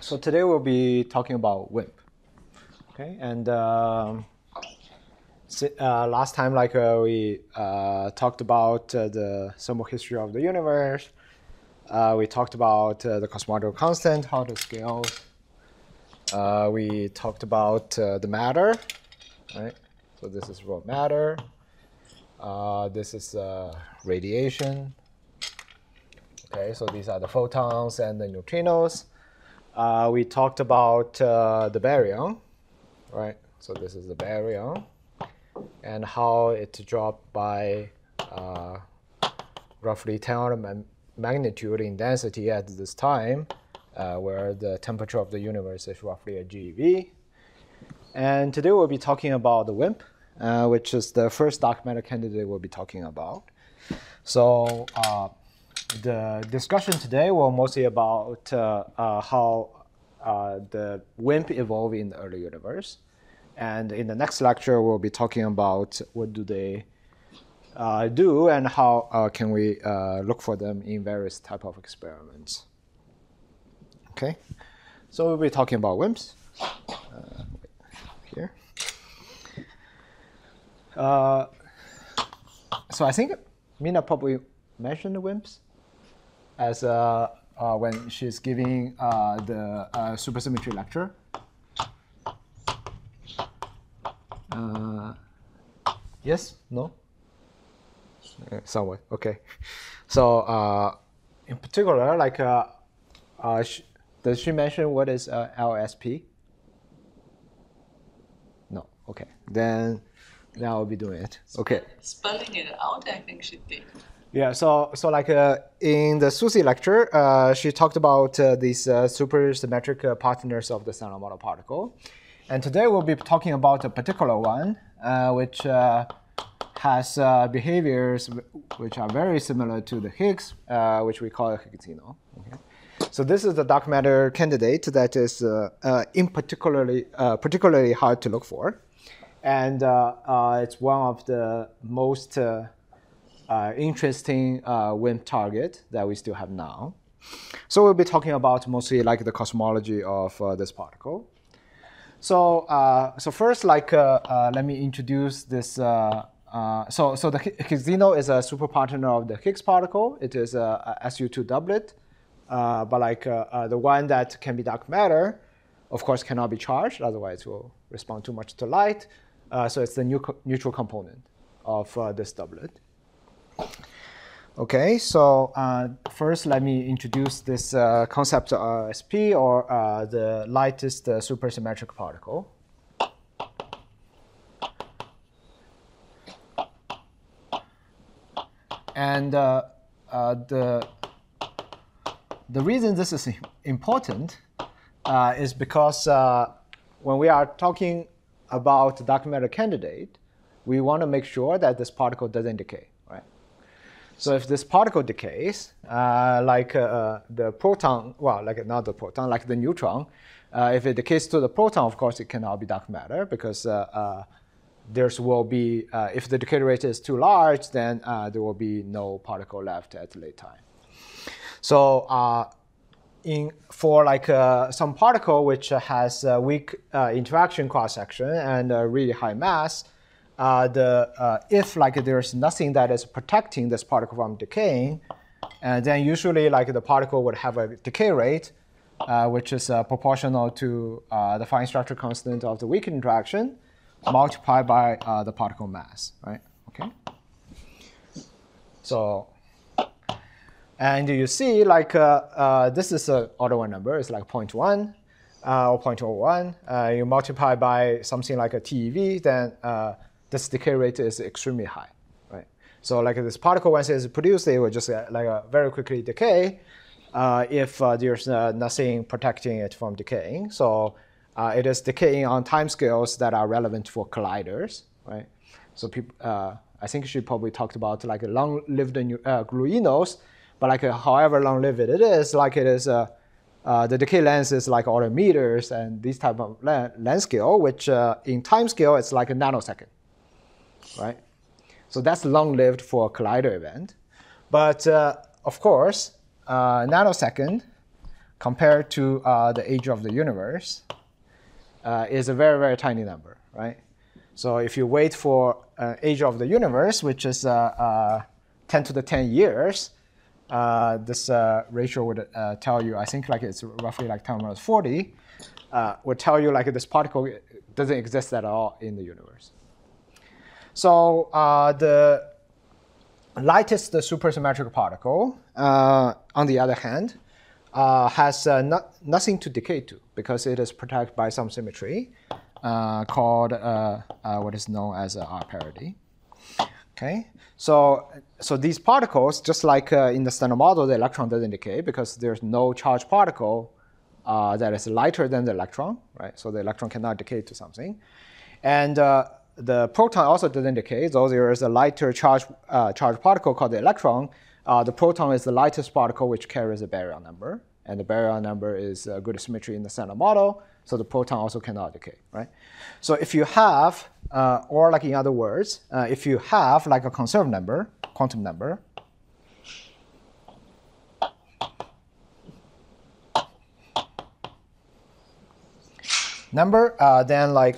So today we'll be talking about WIMP. Okay, and last time, we talked about the thermal history of the universe. We talked about the cosmological constant, how to scale. We talked about the matter, right? So this is raw matter. This is radiation. Okay, so these are the photons and the neutrinos. We talked about the baryon, right? So this is the baryon, and how it dropped by roughly 10 order magnitude in density at this time, where the temperature of the universe is roughly a GeV. And today we'll be talking about the WIMP, which is the first dark matter candidate we'll be talking about. So the discussion today will mostly about how the WIMP evolved in the early universe. And in the next lecture, we'll be talking about what do they do and how can we look for them in various type of experiments. Okay, so we'll be talking about WIMPs here. So I think Mina probably mentioned the WIMPs as when she's giving the supersymmetry lecture. Yes? No? Somewhat. Okay. So in particular, does she mention what is LSP? No. Okay. Then I'll be doing it. Okay. Spelling it out, I think she did. Yeah, so in the Susie lecture, she talked about these supersymmetric partners of the standard model particle. And today we'll be talking about a particular one, which has behaviors which are very similar to the Higgs, which we call a Higgsino. Okay? So this is the dark matter candidate that is particularly hard to look for. And it's one of the most interesting WIMP target that we still have now. So we'll be talking about mostly the cosmology of this particle. So first, let me introduce this. So the Higgsino is a superpartner of the Higgs particle. It is a SU2 doublet, but the one that can be dark matter, of course, cannot be charged. Otherwise, it will respond too much to light. So it's the neutral component of this doublet. Okay, so first let me introduce this concept of RSP, or the lightest supersymmetric particle. And the reason this is important is because when we are talking about dark matter candidate, we want to make sure that this particle doesn't decay. So if this particle decays, the proton, not the proton, like the neutron, if it decays to the proton, of course, it cannot be dark matter because will be, if the decay rate is too large, then there will be no particle left at a late time. So for some particle which has a weak interaction cross-section and a really high mass, if there's nothing that is protecting this particle from decaying, then usually the particle would have a decay rate which is proportional to the fine structure constant of the weak interaction multiplied by the particle mass, right? Okay. So, and you see this is an order 1 number. It's 0.1 or 0.01. You multiply by something like a TeV, then this decay rate is extremely high, right? So this particle, once it's produced, it will just very quickly decay if there's nothing protecting it from decaying. So it is decaying on timescales that are relevant for colliders, right? So I think she probably talked about long-lived gluinos, but however long-lived it is, the decay length is order meters and this type of length scale, which in time scale, it's a nanosecond. Right? So that's long-lived for a collider event. But of course, nanosecond compared to the age of the universe is a very, very tiny number, right? So if you wait for age of the universe, which is 10 to the 10 years, this ratio would tell you, I think like it's roughly like 10 minus 40, would tell you like this particle doesn't exist at all in the universe. So the lightest supersymmetric particle, on the other hand, has nothing to decay to because it is protected by some symmetry called what is known as R parity. Okay, so these particles, just like in the standard model, the electron doesn't decay because there's no charged particle that is lighter than the electron, right? So the electron cannot decay to something, and the proton also doesn't decay, though there is a lighter charged particle called the electron. The proton is the lightest particle which carries a baryon number, and the baryon number is a good symmetry in the standard model, so the proton also cannot decay, right? So if you have, or like in other words, if you have like a conserved number, quantum number, then like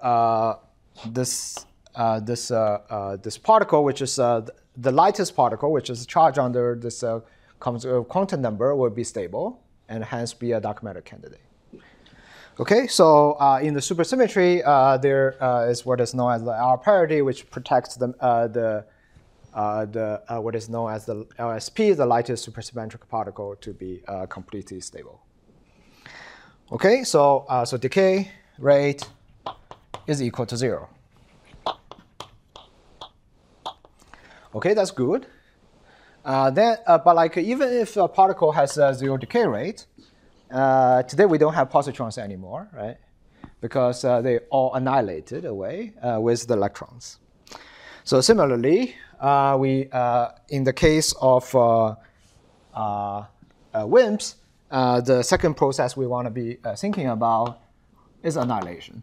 this particle, which is the lightest particle, which is charged under this quantum number, will be stable and hence be a dark matter candidate. Okay, so in the supersymmetry, there is what is known as the R parity, which protects what is known as the LSP, the lightest supersymmetric particle, to be completely stable. Okay, so decay rate is equal to 0. Okay, that's good. But like even if a particle has a 0 decay rate, today we don't have positrons anymore, right? Because they all annihilated away with the electrons. So similarly, in the case of WIMPs, the second process we want to be thinking about is annihilation,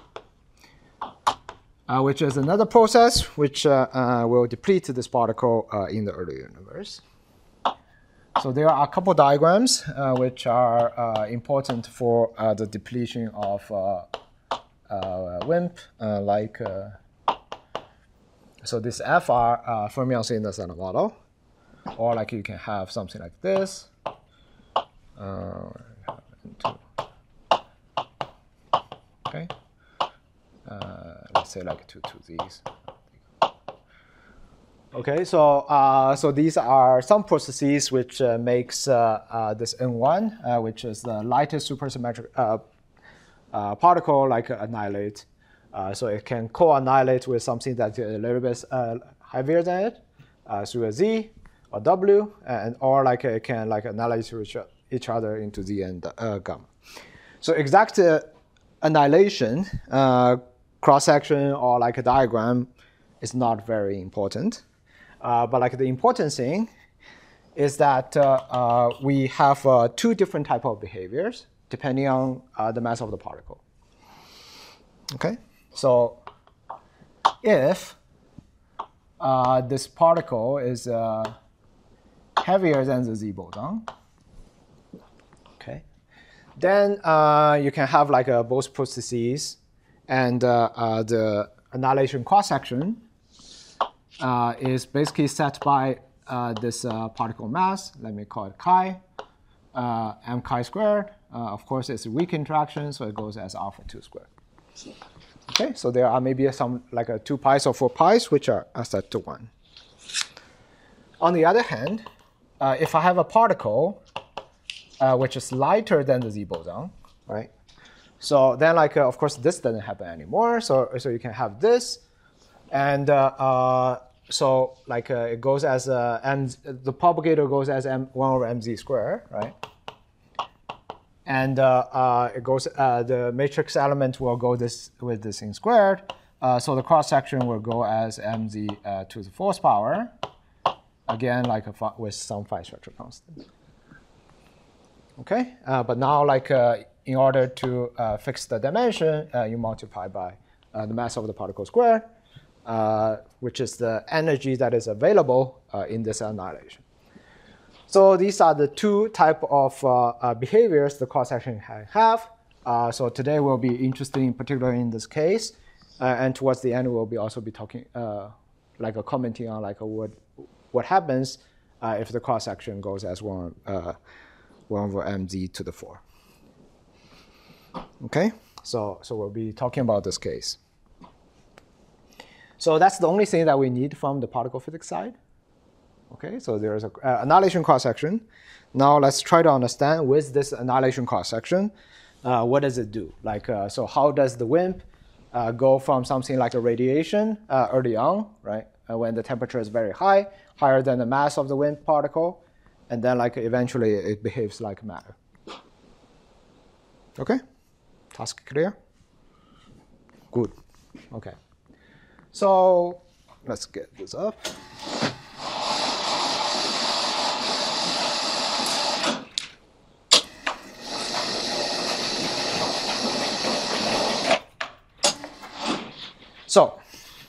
which is another process which will deplete this particle in the early universe. So there are a couple diagrams which are important for the depletion of WIMP, so this FR fermions in the standard model, or like you can have something like this. Okay, let's say like two these. Okay, so these are some processes which makes this N1, which is the lightest supersymmetric particle, like annihilate. So it can co-annihilate with something that's a little bit heavier than it through a Z or W, or like it can like annihilate each other into Z and gamma. So exact annihilation, cross-section or like a diagram is not very important. But like the important thing is that we have two different types of behaviors depending on the mass of the particle. Okay, so if this particle is heavier than the Z boson, okay, then you can have like both processes, and the annihilation cross-section is basically set by this particle mass. Let me call it chi, m chi squared. Of course, it's a weak interaction, so it goes as alpha 2 squared. Okay, so there are maybe some like 2 pi's or 4 pi's which are set to 1. On the other hand, if I have a particle which is lighter than the Z boson, right? So then like of course this doesn't happen anymore. So you can have this, and so like it goes as the propagator goes as m1 over mz squared, right? And it goes the matrix element will go with this thing squared. So the cross section will go as mz to the 4th power, again like with some phi structure constant. Okay, but now like in order to fix the dimension, you multiply by the mass of the particle squared, which is the energy that is available in this annihilation. So these are the two type of behaviors the cross-section can have. So today we'll be interested in particular in this case, and towards the end we'll be also be talking commenting on what happens if the cross-section goes as 1 over mz to the 4. Okay, so we'll be talking about this case. So that's the only thing that we need from the particle physics side. Okay, so there is a annihilation cross-section. Now let's try to understand with this annihilation cross-section, what does it do? So how does the WIMP go from something like a radiation early on, right? When the temperature is very high, higher than the mass of the WIMP particle, and then eventually it behaves like matter. Okay, task clear? Good. Okay. So let's get this up. So,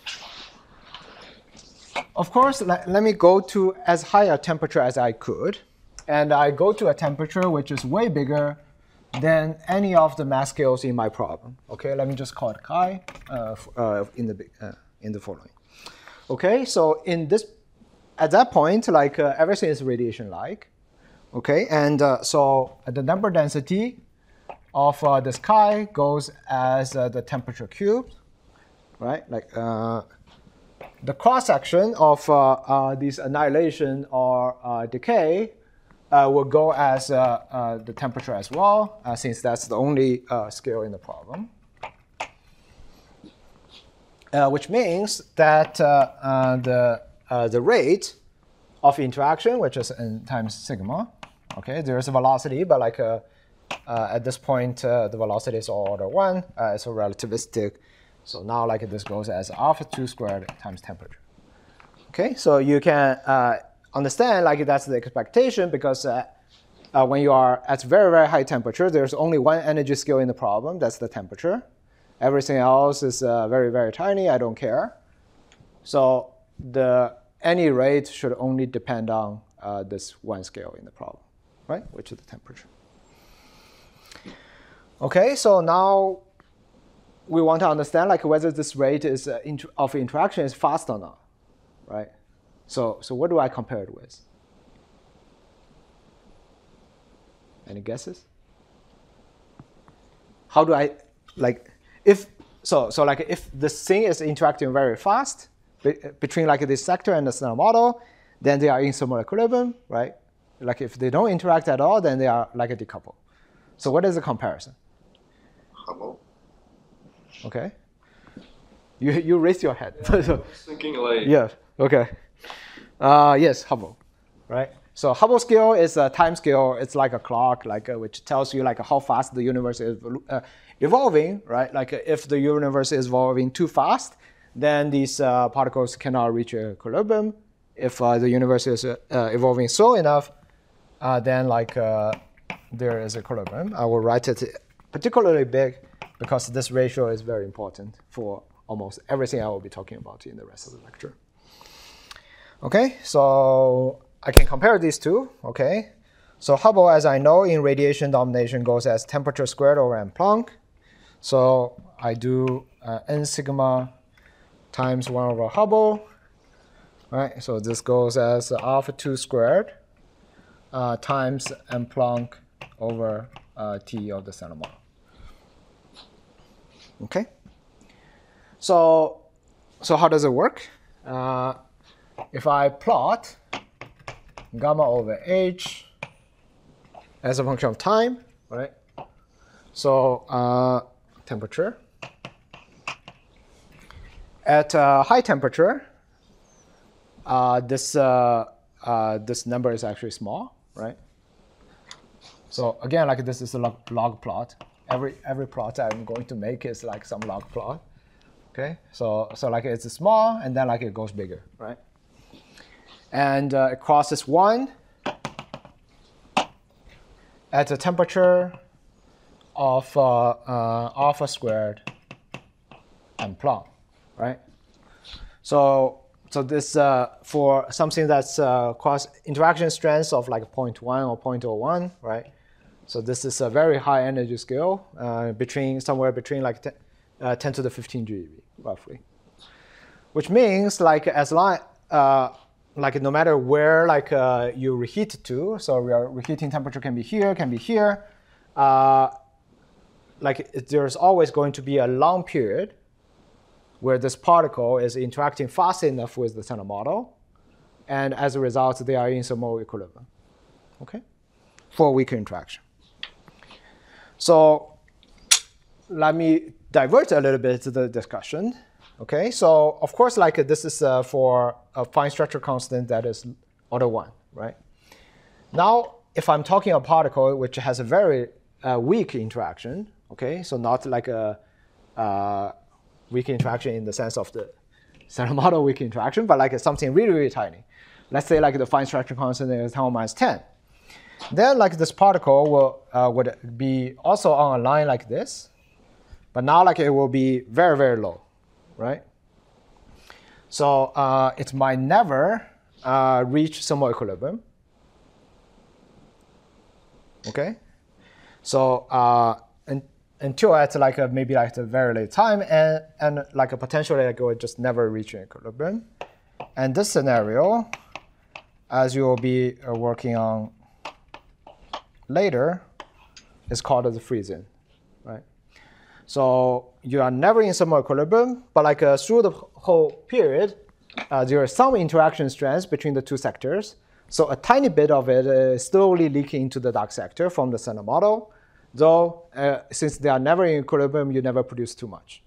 of course, let me go to as high a temperature as I could. And I go to a temperature which is way bigger than any of the mass scales in my problem. Okay, let me just call it chi in the following. Okay, so at that point, everything is radiation-like. Okay, and so the number density of this chi goes as the temperature cubed, right? The cross-section of this annihilation or decay will go as the temperature as well, since that's the only scale in the problem. Which means that the rate of interaction, which is n times sigma, okay, there is a velocity, but at this point, the velocity is all order 1. It's a relativistic. So now this goes as alpha 2 squared times temperature. Okay, so you can understand that's the expectation because when you are at very, very high temperature, there's only one energy scale in the problem. That's the temperature. Everything else is very, very tiny. I don't care. So any rate should only depend on this one scale in the problem, right? Which is the temperature. Okay, so now we want to understand whether this rate of interaction is fast or not, right? So what do I compare it with? Any guesses? How do I if this thing is interacting very fast between this sector and the Snell model, then they are in thermal equilibrium, right? If they don't interact at all, then they are a decouple. So what is the comparison? Hubble. Okay. You raised your head. Yeah, I was thinking Yeah. Okay. Yes, Hubble, right? So Hubble scale is a time scale. It's like a clock, which tells you how fast the universe is evolving, right? If the universe is evolving too fast, then these particles cannot reach equilibrium. If the universe is evolving slow enough, then there is equilibrium. I will write it particularly big because this ratio is very important for almost everything I will be talking about in the rest of the lecture. Okay, so I can compare these two. Okay, so Hubble, as I know, in radiation domination goes as temperature squared over m Planck. So I do n sigma times 1 over Hubble. Right, so this goes as alpha 2 squared times m Planck over T of the Snell model. Okay, so how does it work? If I plot gamma over h as a function of time, right? So temperature at high temperature, this number is actually small, right? So again, this is a log plot. Every plot I'm going to make is some log plot. Okay, so it's small and then it goes bigger, right? And it crosses 1 at a temperature of alpha squared m Planck, right? So so this for something that's cross interaction strength of like 0.1 or 0.01, right? So this is a very high energy scale, somewhere between like 10 to the 15 GeV, roughly. Which means like as long like no matter where like you reheat to, so reheating temperature can be here, like there's always going to be a long period where this particle is interacting fast enough with the center model, and as a result, they are in thermal equilibrium, okay, for weaker interaction. So let me divert a little bit to the discussion. Okay, so of course, like this is for a fine structure constant that is order 1, right? Now, if I'm talking a particle which has a very weak interaction, okay, so not like a weak interaction in the sense of the center model weak interaction, but like something really, really tiny. Let's say like the fine structure constant is 10 minus 10. Then like this particle would be also on a line like this, but now like it will be very, very low, right? So it might never reach thermal equilibrium, okay? So until at like maybe like a very late time, and like potentially like it would just never reach an equilibrium. And this scenario, as you will be working on later, is called the freeze-in, right? So you are never in thermal equilibrium, but like through the whole period, there is some interaction strength between the two sectors. So a tiny bit of it is slowly leaking into the dark sector from the center model. Though, since they are never in equilibrium, you never produce too much.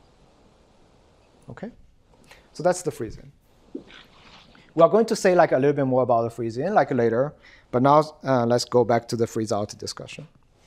Okay? So that's the freeze-in. We are going to say like a little bit more about the freeze-in like later, but now let's go back to the freeze-out discussion.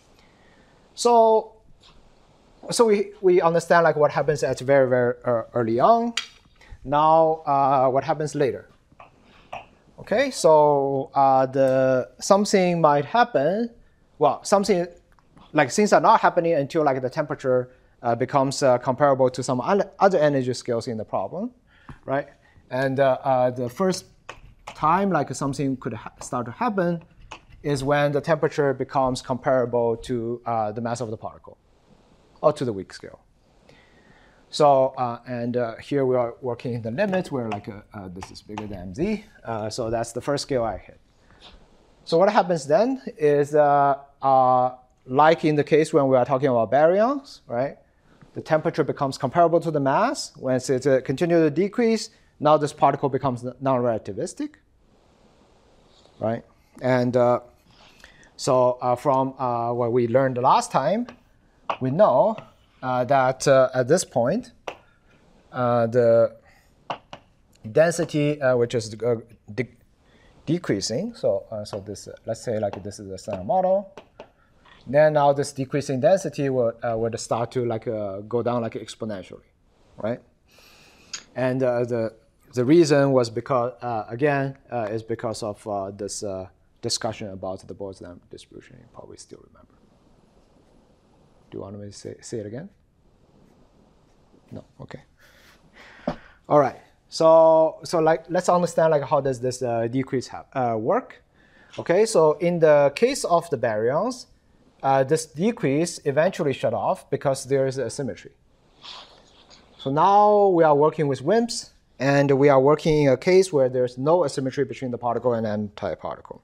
So we understand like what happens at very, very early on. Now, what happens later? Okay, so something might happen. Well, something like things are not happening until like the temperature becomes comparable to some other energy scales in the problem, right? And the first time like something could start to happen is when the temperature becomes comparable to the mass of the particle, or to the weak scale. So and here we are working in the limit where like this is bigger than mz. So that's the first scale I hit. So what happens then is like in the case when we are talking about baryons, right? The temperature becomes comparable to the mass. When it continues to decrease, now this particle becomes non-relativistic, right? And so from what we learned last time, we know that at this point, the density, which is decreasing, so this, let's say like this is the center model. Then now this decreasing density would start to like go down like exponentially, right? And the reason was because again is because of this discussion about the Boltzmann distribution. You probably still remember. Do you want me to say it again? No. Okay. All right. So like let's understand like how does this decrease work? Okay. So in the case of the baryons, this decrease eventually shut off because there is asymmetry. So now we are working with WIMPs, and we are working in a case where there's no asymmetry between the particle and antiparticle.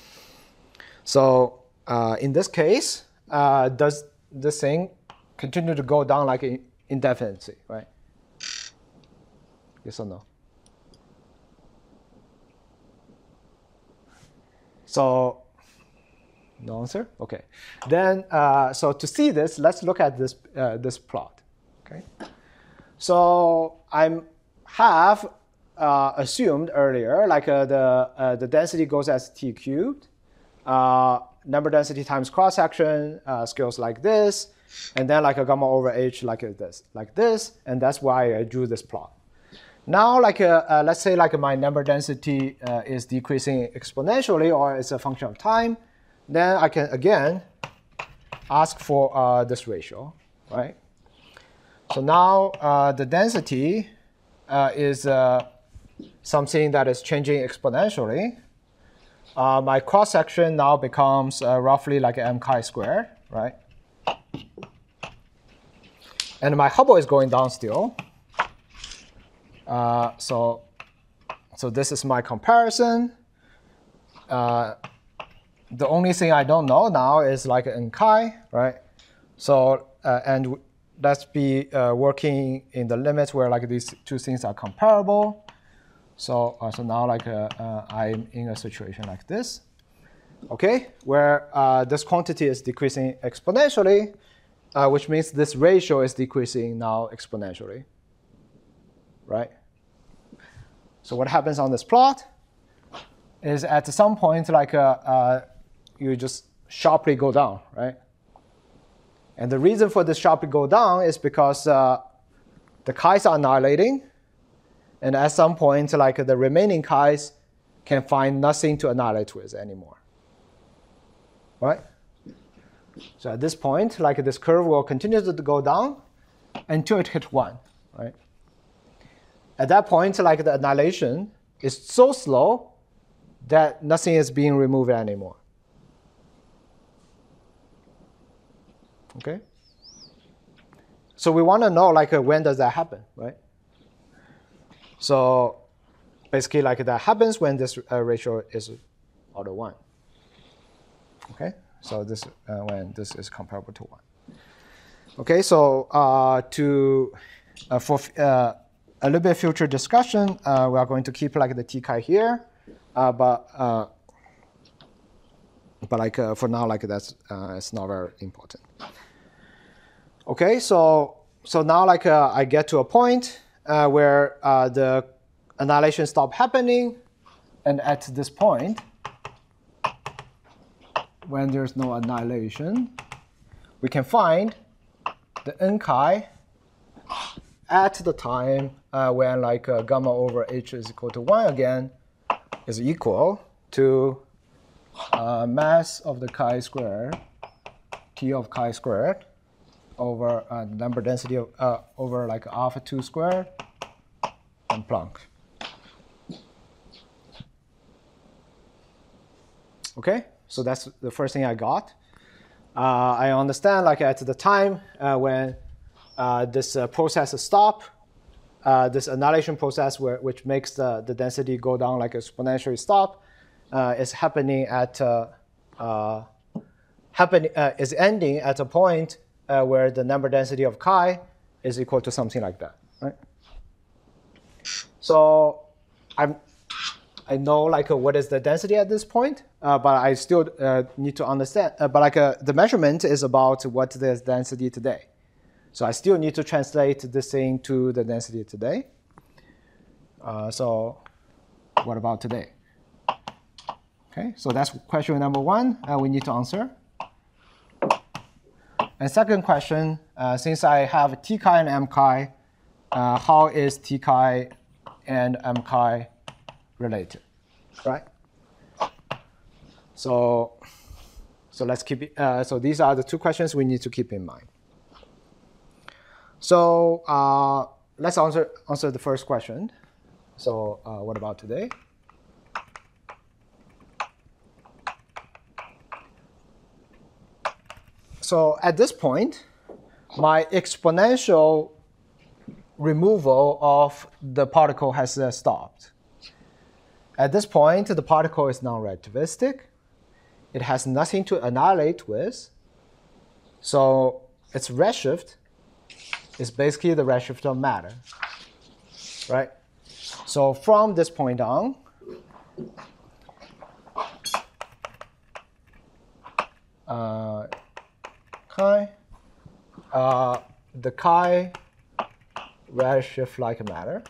So in this case, does this thing continue to go down like indefinitely, right? Yes or no? So no answer? Okay. Then, so to see this, let's look at this, this plot. Okay. So I have assumed earlier, like the density goes as t cubed, number density times cross section scales like this, and then like a gamma over h like this, and that's why I drew this plot. Now, like let's say like my number density is decreasing exponentially, or it's a function of time. Then I can again ask for this ratio, right? So now the density is something that is changing exponentially, my cross section now becomes roughly like m chi squared, right? And my Hubble is going down still. So this is my comparison. The only thing I don't know now is like n chi, right? So and let's be working in the limits where like these two things are comparable. So now like I'm in a situation like this, okay, where this quantity is decreasing exponentially, which means this ratio is decreasing now exponentially, right? So what happens on this plot is at some point like you just sharply go down, right? And the reason for this sharply go down is because the chi's are annihilating. And at some point, like the remaining chi's can find nothing to annihilate with anymore, right? So at this point, like this curve will continue to go down until it hits 1, right? At that point, like the annihilation is so slow that nothing is being removed anymore. Okay? So we want to know like when does that happen, right? So basically like that happens when this ratio is order 1. Okay? So this when this is comparable to 1. Okay, so for a little bit future discussion, we are going to keep like the t chi here, but like for now, like that's it's not very important. Okay, so now like I get to a point where the annihilation stops happening, and at this point, when there's no annihilation, we can find the n chi at the time when like gamma over h is equal to 1 again is equal to mass of the chi squared, T of chi squared, over number density of over like alpha 2 squared and Planck. Okay, so that's the first thing I got. I understand like at the time when this process stop, this annihilation process which makes the density go down like exponentially stop is happening at is ending at a point where the number density of chi is equal to something like that, right? So I know like what is the density at this point, but I still need to understand. But like the measurement is about what the density today. So I still need to translate this thing to the density today. So what about today? Okay, so that's question number 1 we need to answer. And second question, since I have t chi and m chi, how is t chi and m chi related, right? So let's keep it. So these are the 2 questions we need to keep in mind. So let's answer the first question. So what about today? So at this point, my exponential removal of the particle has stopped. At this point, the particle is non-relativistic. It has nothing to annihilate with. So its redshift is basically the redshift of matter, right? So from this point on, the chi redshift like matter.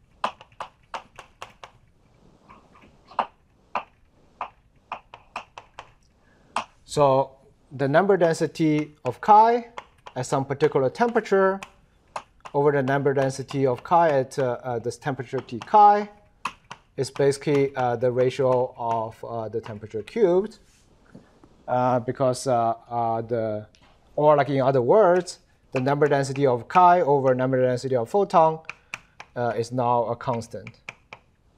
So the number density of chi at some particular temperature over the number density of chi at this temperature T chi is basically the ratio of the temperature cubed, because or like in other words, the number density of chi over number density of photon is now a constant.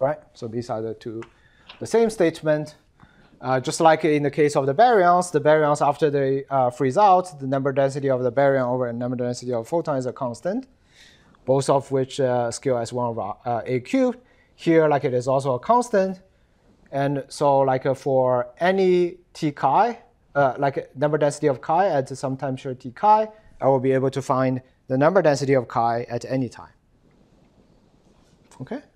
right? So these are the same statement. Just like in the case of the baryons after they freeze out, the number density of the baryon over the number density of photon is a constant, both of which scale as 1 over a cubed. Here, like it is also a constant. And so like for any t chi, like number density of chi at some temperature t chi, I will be able to find the number density of chi at any time. Okay?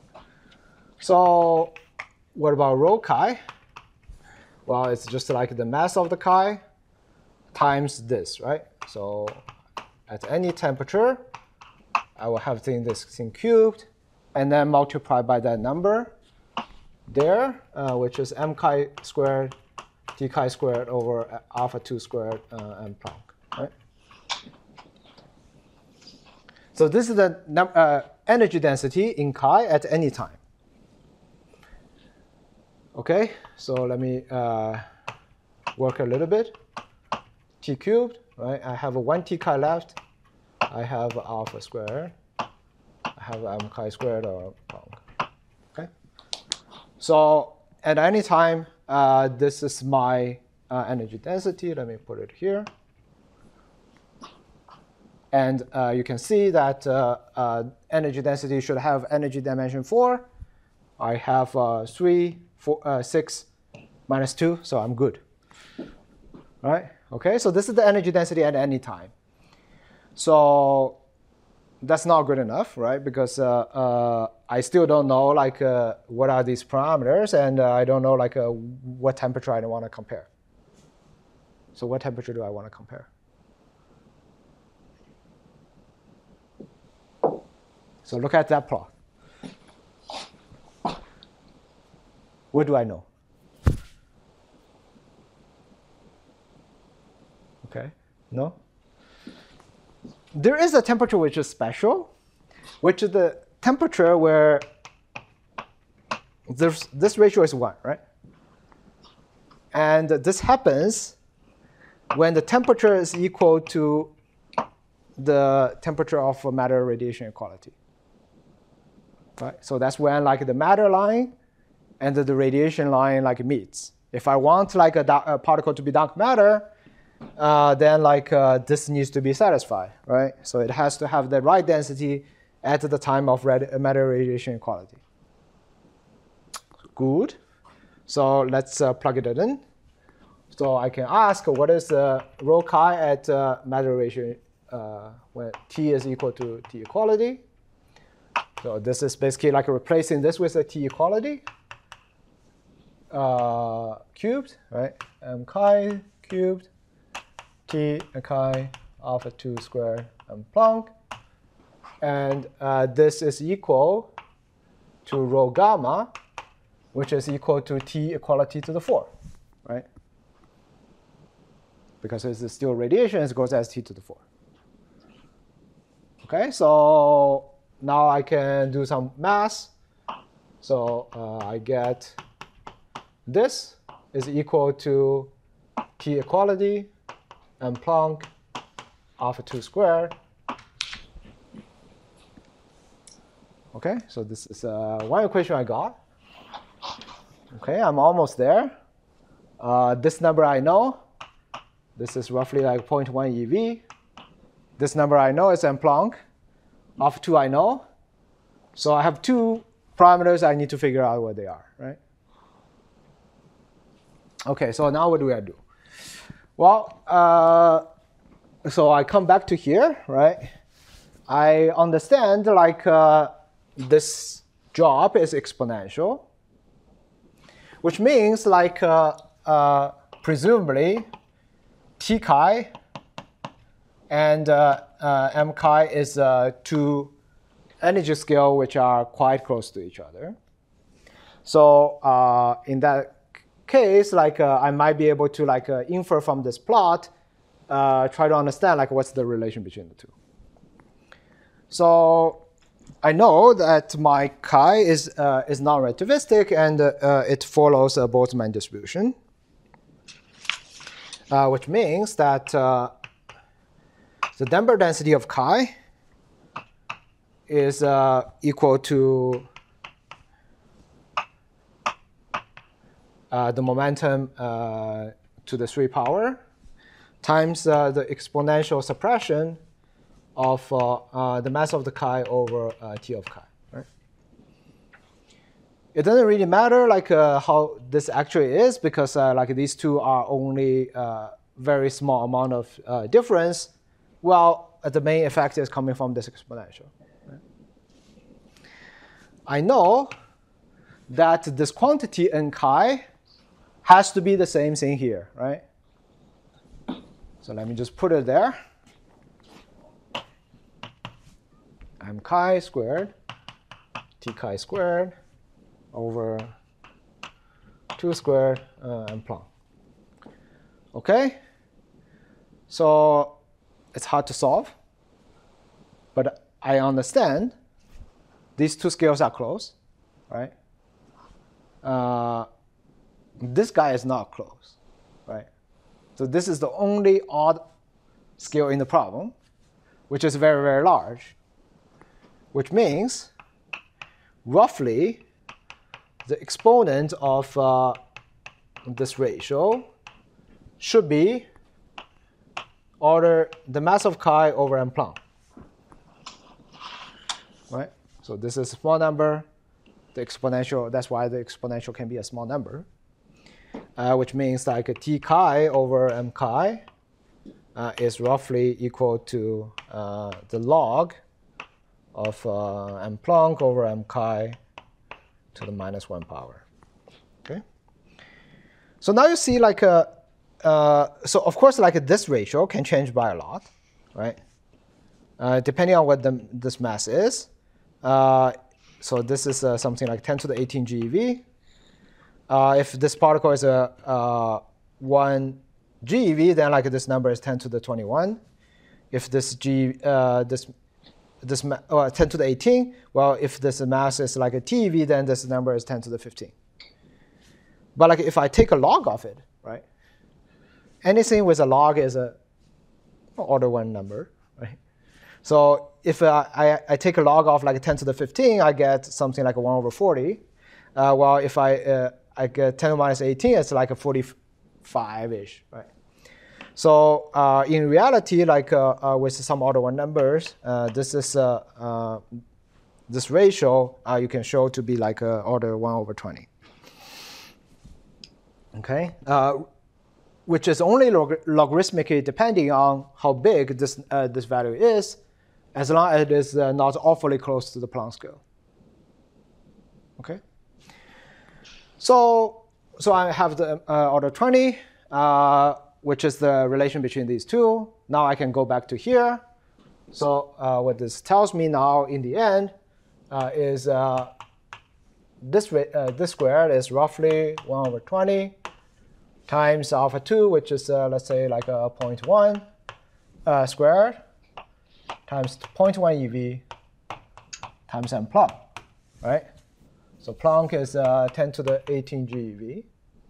So what about rho chi? Well, it's just like the mass of the chi times this, right? So at any temperature, I will have this thing cubed, and then multiply by that number there, which is m chi squared, t chi squared over alpha 2 squared m Planck, right? So this is the energy density in chi at any time. Okay, so let me work a little bit. T cubed, right? I have a 1 t chi left. I have alpha squared. I have m chi squared or Planck. Okay. So at any time, this is my energy density. Let me put it here. And you can see that energy density should have energy dimension 4. I have 3, 4, 6, minus 2, so I'm good. All right? Okay, so this is the energy density at any time. So that's not good enough, right? Because I still don't know like what are these parameters, and I don't know like what temperature I want to compare. So what temperature do I want to compare? So look at that plot. What do I know? Okay, no? There is a temperature which is special, which is the temperature where this ratio is 1, right? And this happens when the temperature is equal to the temperature of matter radiation equality. Right? So that's when like the matter line and the radiation line like meets. If I want like a particle to be dark matter, then like this needs to be satisfied, right? So it has to have the right density at the time of matter radiation equality. Good. So let's plug it in. So I can ask what is rho chi at matter radiation when T is equal to T equality. So this is basically like replacing this with a T equality cubed, right? M chi cubed, T chi alpha 2 squared m Planck. And this is equal to rho gamma, which is equal to T equality to the 4, right? Because it's still radiation, it goes as T to the 4. Okay, so now I can do some math. So I get this is equal to T equality m Planck alpha 2 squared. Okay, so this is one equation I got. Okay, I'm almost there. This number I know. This is roughly like 0.1 eV. This number I know is m Planck. Alpha 2 I know. So I have two parameters I need to figure out what they are, right? Okay, so now what do I do? Well, so I come back to here, right? I understand like this job is exponential, which means like presumably T chi and m chi is two energy scale which are quite close to each other. So in that case, like I might be able to like infer from this plot, try to understand like what's the relation between the two. So I know that my chi is non-relativistic and it follows a Boltzmann distribution, which means that the number density of chi is equal to the momentum to the 3 power times the exponential suppression of the mass of the chi over T of chi. Right? It doesn't really matter like how this actually is because like these two are only very small amount of difference, while the main effect is coming from this exponential. Right? I know that this quantity n chi has to be the same thing here, right? So let me just put it there. M chi squared, T chi squared over 2 squared m Planck. Okay? So it's hard to solve, but I understand these two scales are close, right? This guy is not close, right? So this is the only odd scale in the problem, which is very, very large, which means roughly the exponent of this ratio should be order the mass of chi over m Planck, right? So this is a small number. The exponential, that's why the exponential can be a small number, which means like a T chi over m chi is roughly equal to the log of m Planck over m chi to the minus 1 power. Okay. So now you see like so of course like this ratio can change by a lot, right? Depending on what this mass is. So this is something like 10 to the 18 GeV. If this particle is a 1 GeV, then like this number is 10 to the 21. If this 10 to the 18, well, if this mass is like a TeV, then this number is 10 to the 15. But like if I take a log of it, right? Anything with a log is a order 1 number, right? So if I take a log of like 10 to the 15, I get something like a 1 over 40. Well, if I get 10 to the minus 18, it's like a 45-ish, right? So in reality, like with some order 1 numbers, this is this ratio you can show to be like order 1 over 20. Okay, which is only logarithmically depending on how big this this value is, as long as it is not awfully close to the Planck scale. Okay. So I have the order 20, which is the relation between these two. Now I can go back to here. So what this tells me now in the end is this squared is roughly 1 over 20 times alpha 2, which is let's say like a 0.1 squared times 0.1 eV times m Planck, right? So Planck is 10 to the 18 GeV.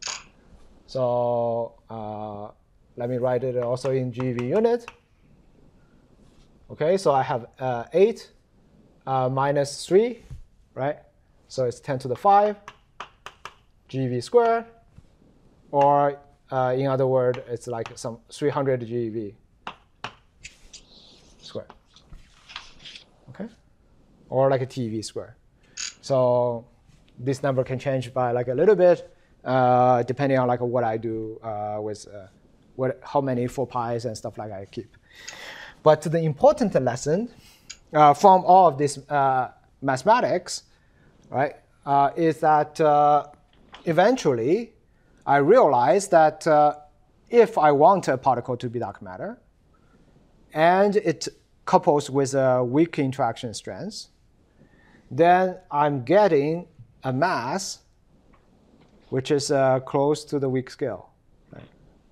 So let me write it also in GeV unit. Okay, so I have 8 minus 3, right? So it's 10 to the 5 GeV squared, or in other words, it's like some 300 GeV squared. Okay, or like a TeV squared. So this number can change by like a little bit, depending on like what I do with how many 4 pi's and stuff like I keep. But the important lesson from all of this mathematics, right, is that eventually I realized that if I want a particle to be dark matter, and it couples with a weak interaction strength, then I'm getting a mass which is close to the weak scale. Right?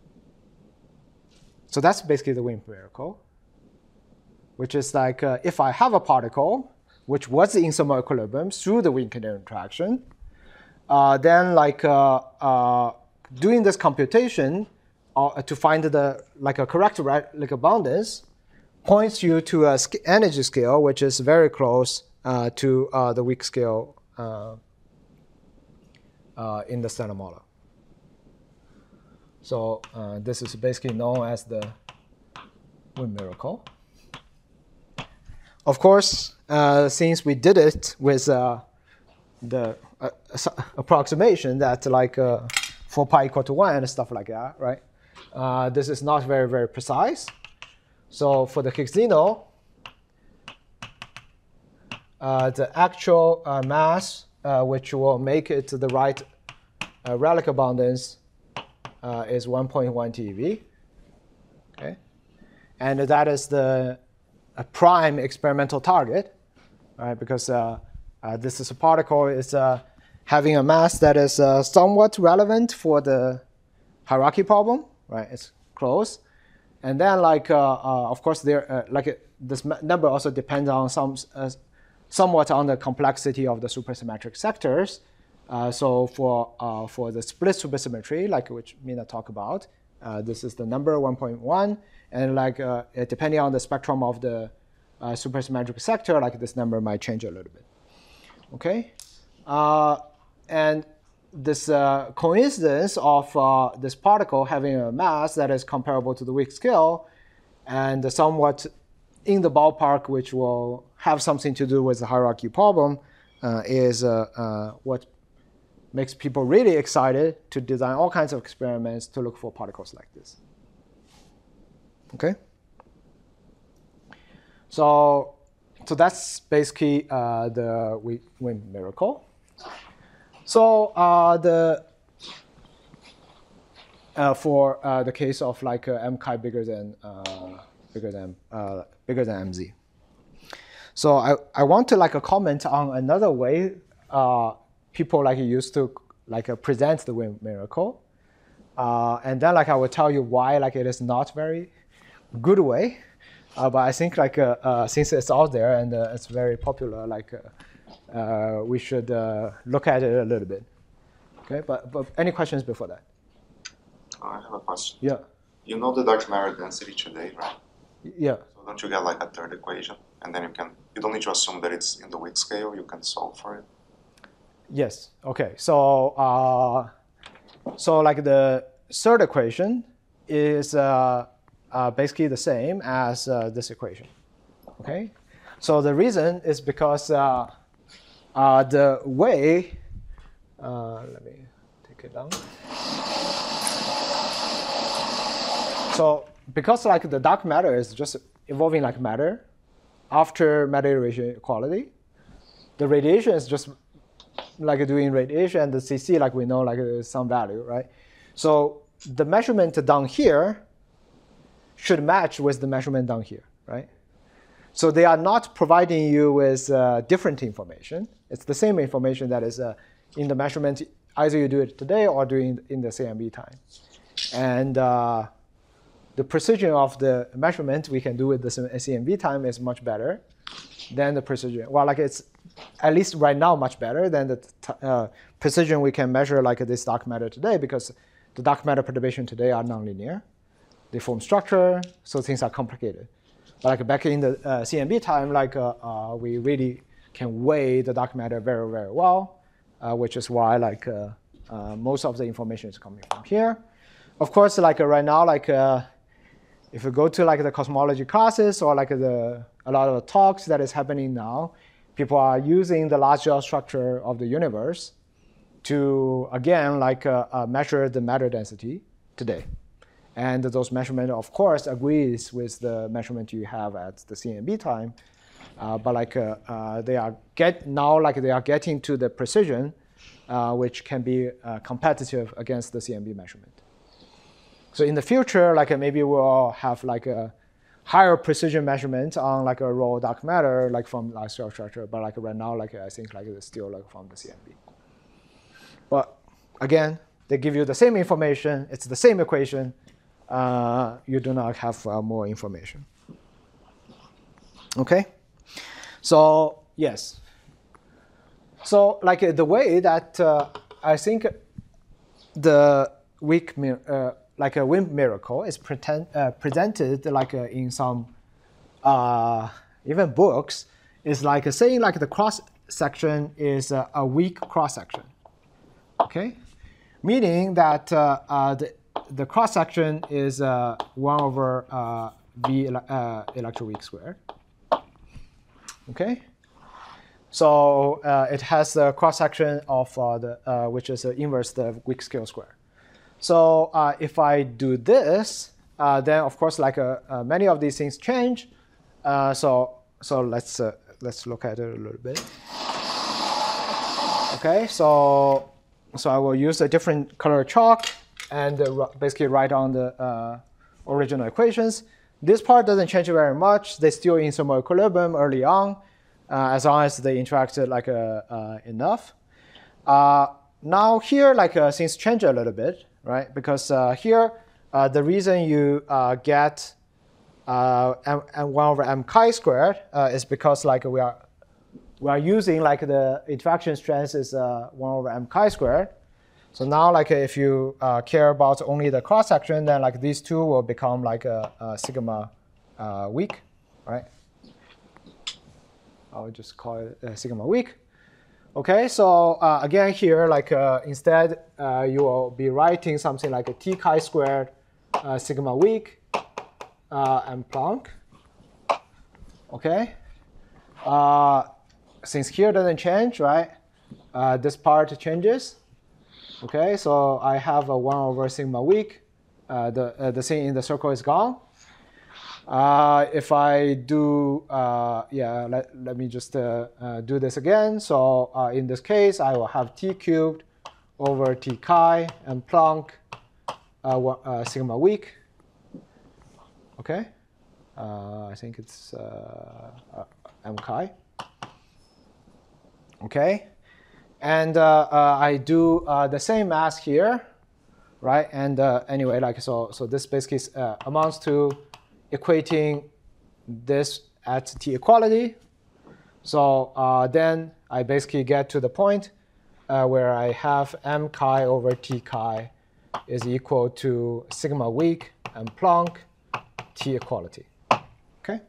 So that's basically the Wien miracle, which is like if I have a particle which was in thermal equilibrium through the weak interaction, then like doing this computation to find the like a correct like abundance points you to a energy scale which is very close to the weak scale in the Standard Model. So this is basically known as the wind miracle. Of course, since we did it with the approximation that like 4 pi equal to 1 and stuff like that, right? This is not very, very precise. So for the Higgs Zeno, the actual mass, which will make it to the right relic abundance, is 1.1 TeV. Okay, and that is the prime experimental target, right? Because this is a particle is having a mass that is somewhat relevant for the hierarchy problem, right? It's close, and then like of course there this number also depends on somewhat on the complexity of the supersymmetric sectors. So for the split supersymmetry, like which Mina talked about, this is the number 1.1, and like depending on the spectrum of the supersymmetric sector, like this number might change a little bit. Okay, and this coincidence of this particle having a mass that is comparable to the weak scale, and somewhat in the ballpark, which will have something to do with the hierarchy problem, is what makes people really excited to design all kinds of experiments to look for particles like this. Okay? So that's basically the wind miracle. So for the case of like m chi bigger than mz. So I want to like comment on another way people like used to like present the wind miracle, and then like I will tell you why like it is not very good way, but I think like since it's out there and it's very popular, like we should look at it a little bit. Okay, but any questions before that? I have a question. Yeah. You know the dark matter density today, right? Yeah. So don't you get like a third equation, and then you don't need to assume that it's in the weak scale. You can solve for it. Yes. Okay. So so like the third equation is basically the same as this equation. Okay. So the reason is because the way let me take it down. So because like the dark matter is just evolving like matter after matter radiation equality, the radiation is just like doing radiation, and the CC like we know like there's some value, right? So the measurement down here should match with the measurement down here, right? So they are not providing you with different information. It's the same information that is in the measurement. Either you do it today or doing in the CMB time, and the precision of the measurement we can do with the CMB time is much better than the precision. Well, like it's at least right now much better than the precision we can measure like this dark matter today, because the dark matter perturbation today are nonlinear. They form structure, so things are complicated. But like back in the CMB time, like we really can weigh the dark matter very, very well, which is why like most of the information is coming from here. Of course, like right now, like if you go to like the cosmology classes or like a lot of the talks that is happening now, people are using the large scale structure of the universe to again like measure the matter density today. And those measurements, of course, agrees with the measurement you have at the CMB time, but like they are getting to the precision, which can be competitive against the CMB measurement. So in the future, like maybe we'll have like a higher precision measurement on like a raw dark matter, like from large scale structure. But like right now, like I think like it's still like from the CMB. But again, they give you the same information. It's the same equation. You do not have more information. Okay. So yes. So like the way that I think the weak like a wind miracle is presented like in some even books is like saying like the cross section is a weak cross section. Okay, meaning that the cross section is 1 over v electroweak squared. Okay. So it has the cross section of which is inverse the weak scale square. So if I do this, then of course like many of these things change. So let's look at it a little bit. Okay, so I will use a different color chalk and basically write on the original equations. This part doesn't change very much. They're still in thermal equilibrium early on, as long as they interacted like enough. Now here, like things change a little bit, right? Because here, the reason you get m1 over m chi squared is because like we are using like the interaction strength is 1 over m chi squared. So now like if you care about only the cross section, then like these two will become like a sigma weak, right? I'll just call it sigma weak. Okay, so again here, like instead you will be writing something like a t chi squared sigma weak and Planck. Okay, since here doesn't change, right? This part changes. Okay, so I have a 1 over sigma weak. The thing in the circle is gone. If I do, let me just do this again. So in this case, I will have t cubed over t chi and Planck sigma weak. Okay, I think it's m chi. Okay, and I do the same math here, right? And anyway, like so this basically amounts to equating this at t equality. So then I basically get to the point where I have m chi over t chi is equal to sigma weak and Planck t equality. Okay.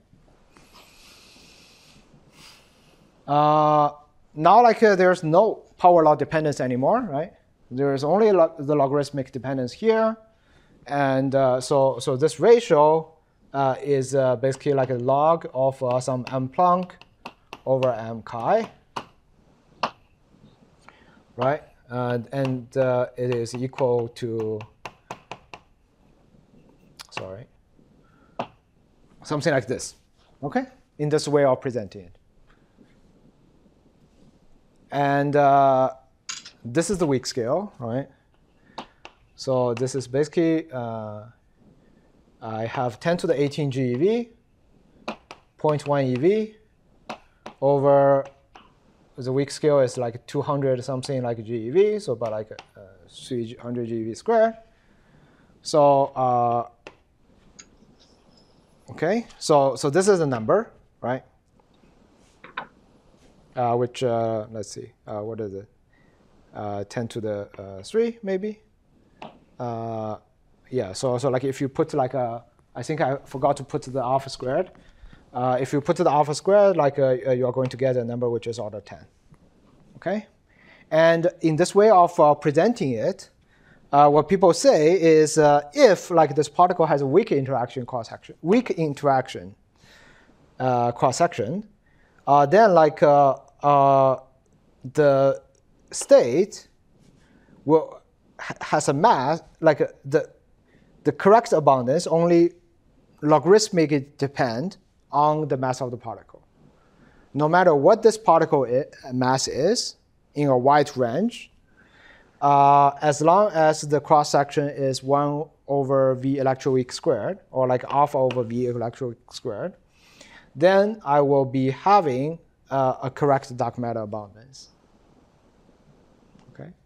Now like there's no power law dependence anymore, right? There is only the logarithmic dependence here, and so this ratio is basically like a log of some m Planck over m chi, right? And it is equal to, sorry, something like this, okay? In this way of presenting it. And this is the weak scale, right? So this is basically, I have 10 to the 18 GeV, 0.1 eV, over the weak scale is like 200 something like GeV, so about like 300 GeV squared. So, okay, so this is a number, right? Which, let's see, what is it? 10 to the 3, maybe? Yeah, so like if you put like I think I forgot to put the alpha squared. If you put the alpha squared, like you are going to get a number which is order 10. Okay? And in this way of presenting it, what people say is if like this particle has a weak interaction cross-section, cross-section, then like the state has a mass, like the correct abundance only logarithmically depend on the mass of the particle. No matter what this particle mass is in a wide range, as long as the cross-section is 1 over v electroweak squared, or like alpha over v electroweak squared, then I will be having a correct dark matter abundance. Okay.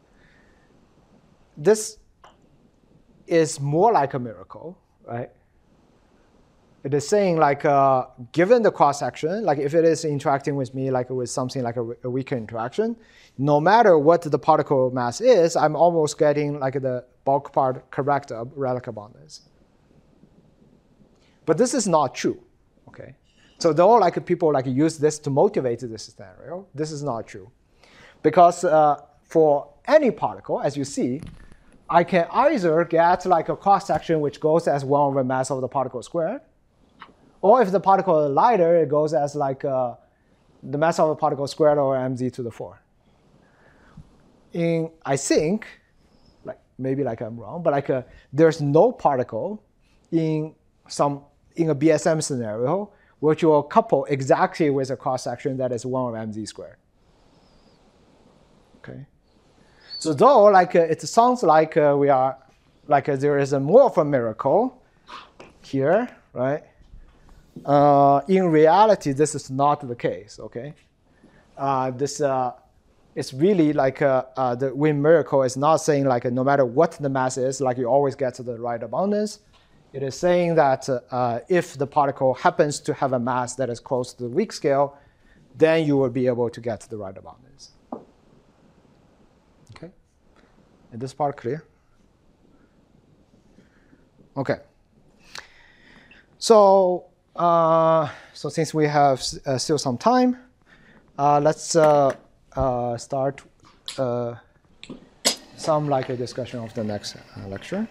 This is more like a miracle, right? It is saying like, given the cross-section, like if it is interacting with me like with something like a weaker interaction, no matter what the particle mass is, I'm almost getting like the bulk part correct relic abundance. But this is not true, okay? So though like people like use this to motivate this scenario, this is not true. Because for any particle, as you see, I can either get like a cross section which goes as 1 over mass of the particle squared, or if the particle is lighter, it goes as like the mass of the particle squared over mz to the 4. I think, like maybe like I'm wrong, but like there's no particle in a BSM scenario which will couple exactly with a cross section that is 1 over mz squared. Okay. So though like it sounds like we are like there is a more of a miracle here, right? In reality, this is not the case. Okay. This it's really like the Wien miracle is not saying like no matter what the mass is, like you always get to the right abundance. It is saying that if the particle happens to have a mass that is close to the weak scale, then you will be able to get to the right abundance. Okay, is this part clear? Okay. So since we have still some time, let's start some like a discussion of the next lecture.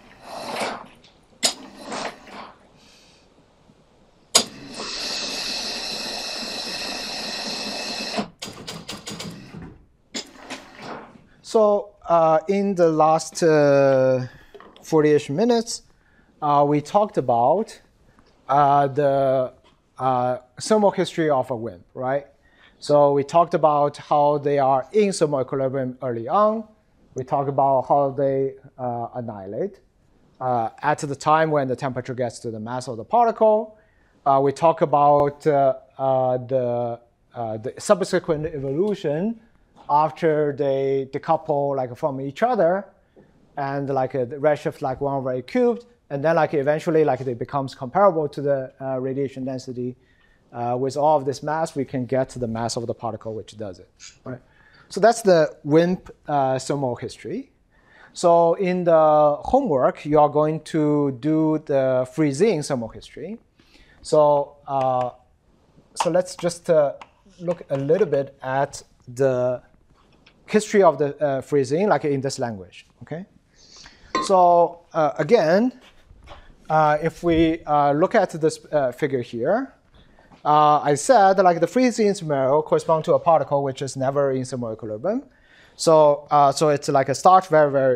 So in the last 40-ish minutes, we talked about the thermal history of a WIMP, right? So we talked about how they are in thermal equilibrium early on. We talked about how they annihilate at the time when the temperature gets to the mass of the particle. We talk about the subsequent evolution after they decouple like from each other, and like the redshift like 1 over a cubed, and then like eventually like it becomes comparable to the radiation density. With all of this mass, we can get to the mass of the particle which does it. Right? So that's the WIMP thermal history. So in the homework, you are going to do the freezing thermal history. So let's just look a little bit at the history of the freezing, like in this language. Okay. So again, if we look at this figure here, I said like the freezing scenario corresponds to a particle which is never in thermal equilibrium. So it's like a start very, very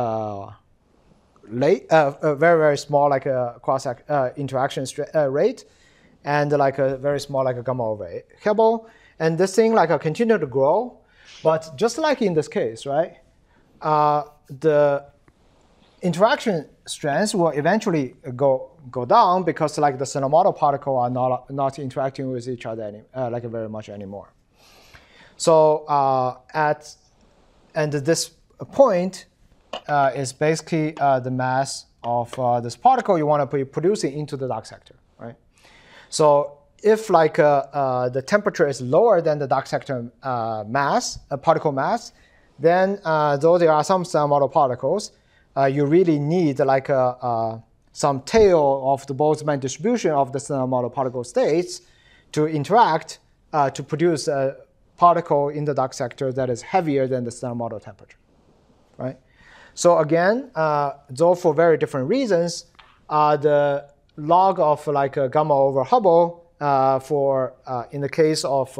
late, very, very small like a cross interaction rate, and like a very small like a gamma over Hubble. And this thing like continue to grow, but just like in this case, right? The interaction strengths will eventually go down because like the Thermomodel particle are not interacting with each other like very much anymore. So and this point is basically the mass of this particle you want to be producing into the dark sector, right? So if like the temperature is lower than the dark sector mass, particle mass, then though there are some Thermomodel particles, you really need like some tail of the Boltzmann distribution of the Thermomodel particle states to interact to produce a particle in the dark sector that is heavier than the Thermomodel temperature, right? So again, though for very different reasons, the log of like gamma over Hubble for in the case of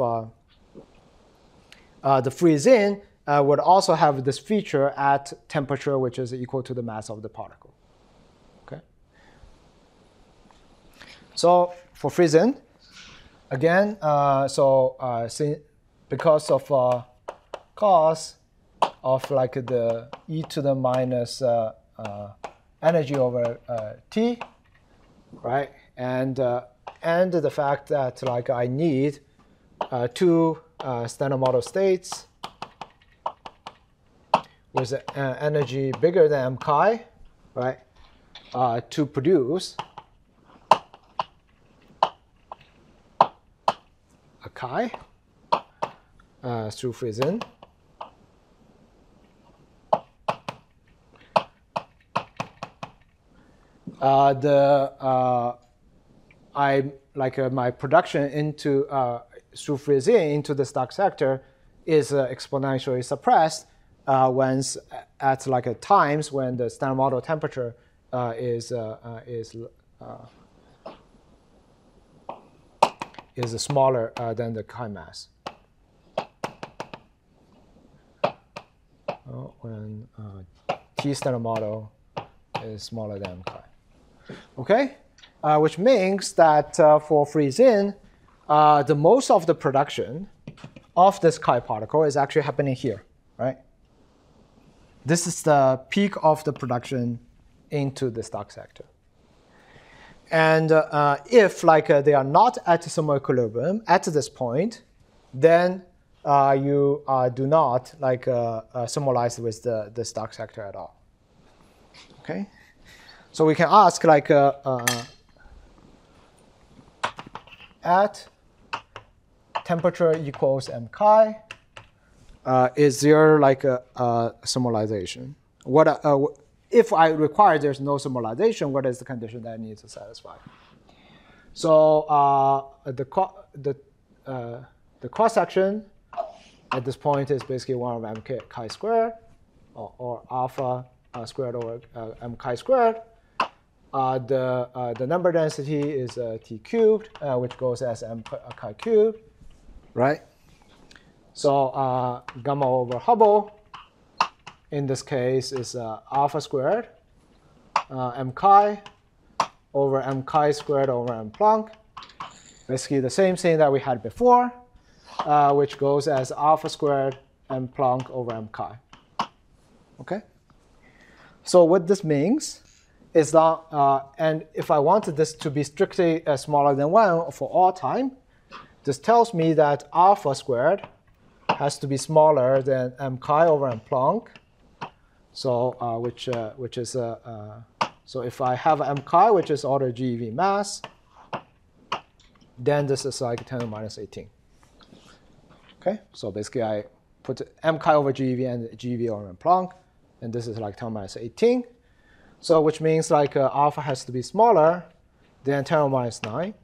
the freeze-in would also have this feature at temperature which is equal to the mass of the particle. Okay. So for freeze-in, again, because of cos of like the e to the minus energy over t, right, and the fact that like I need two Standard Model states with energy bigger than m chi, right, to produce a chi through freeze-in. My production into through freeze-in into this dark sector is exponentially suppressed at like a times when the Standard Model temperature is smaller than the chi mass. When T Standard Model is smaller than m chi. Okay, which means that for freeze-in, the most of the production of this chi particle is actually happening here, right? This is the peak of the production into this dark sector. And if like they are not at thermal equilibrium at this point, then you do not like thermalize with this dark sector at all. Okay, so we can ask like at temperature equals m chi, is there like a thermalization? What if I require there's no thermalization? What is the condition that I need to satisfy? So the cross section at this point is basically 1 over m chi squared, or alpha squared over m chi squared. The number density is T cubed, which goes as m chi cubed, right? So gamma over Hubble, in this case, is alpha squared m chi over m chi squared over m Planck. Basically the same thing that we had before, which goes as alpha squared m Planck over m chi. Okay? So what this means is that, and if I wanted this to be strictly smaller than 1 for all time, this tells me that alpha squared has to be smaller than m chi over m Planck. So which is so if I have m chi, which is order GeV mass, then this is like 10 to the minus 18. Okay, so basically I put m chi over GeV and GeV over m Planck, and this is like 10 to the minus 18. So which means like alpha has to be smaller than 10 to the minus 9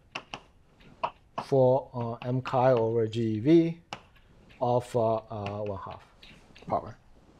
for m chi over GeV of 1/2 power.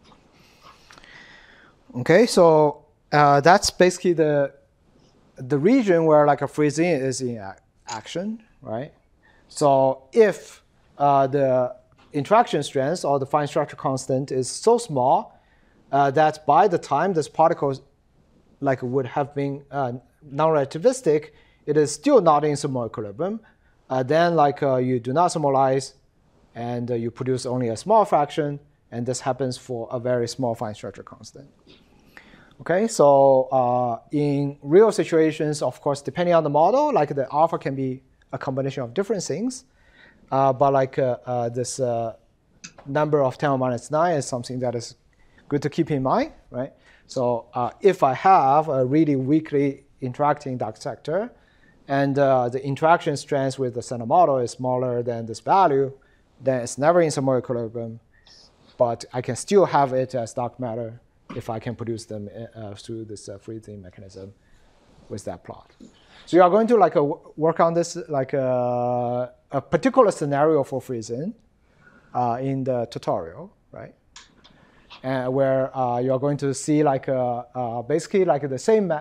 Okay, so that's basically the region where like a freeze-in is in action, right? So if the interaction strength or the fine structure constant is so small that by the time this particle like would have been non-relativistic, it is still not in thermal equilibrium, then like you do not thermalize, and you produce only a small fraction, and this happens for a very small fine structure constant. Okay, so in real situations, of course, depending on the model, like the alpha can be a combination of different things, but like this number of 10 to the minus 9 is something that is good to keep in mind, right? So if I have a really weakly interacting dark sector, and the interaction strength with the Standard Model is smaller than this value, then it's never in thermal equilibrium, but I can still have it as dark matter if I can produce them through this freezing mechanism with that plot. So you are going to like work on this like a particular scenario for freezing in the tutorial, right? Where you are going to see like basically like the same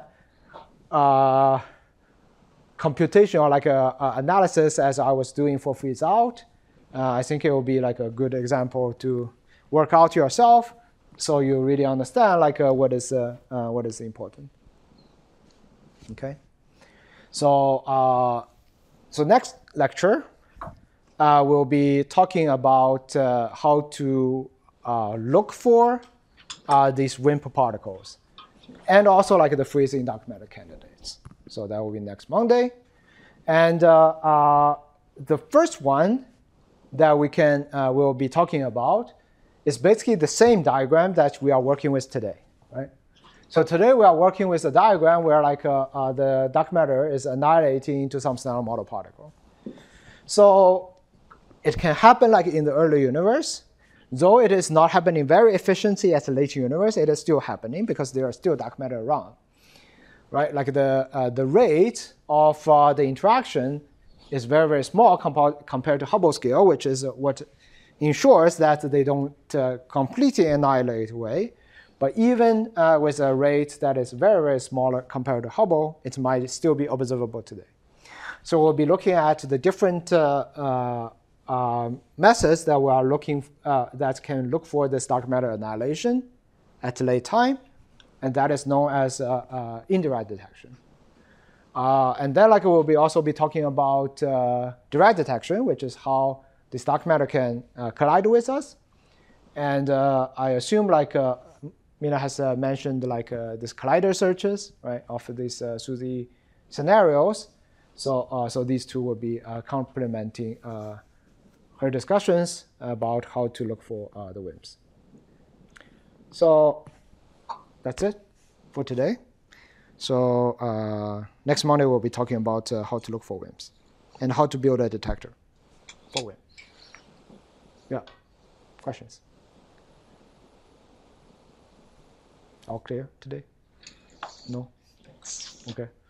computation or like analysis as I was doing for freeze out. I think it will be like a good example to work out yourself, so you really understand like what is important. Okay. So so next lecture we'll be talking about how to look for these WIMP particles, and also like the freezing dark matter candidates. So that will be next Monday. And the first one that we'll be talking about is basically the same diagram that we are working with today, right? So today we are working with a diagram where like the dark matter is annihilating into some Standard Model particle. So it can happen like in the early universe. Though it is not happening very efficiently at the late universe, it is still happening because there are still dark matter around, right? Like the rate of the interaction is very, very small compared to Hubble scale, which is what ensures that they don't completely annihilate away. But even with a rate that is very, very smaller compared to Hubble, it might still be observable today. So we'll be looking at the different methods that we are looking that can look for this dark matter annihilation at a late time, and that is known as indirect detection. And then we'll also be talking about direct detection, which is how this dark matter can collide with us. And I assume Mina has mentioned this collider searches, right, of these SUSY scenarios. So these two will be complementing her discussions about how to look for the WIMPs. So that's it for today. So next Monday we'll be talking about how to look for WIMPs and how to build a detector for WIMP. Yeah, questions? All clear today? No? Okay.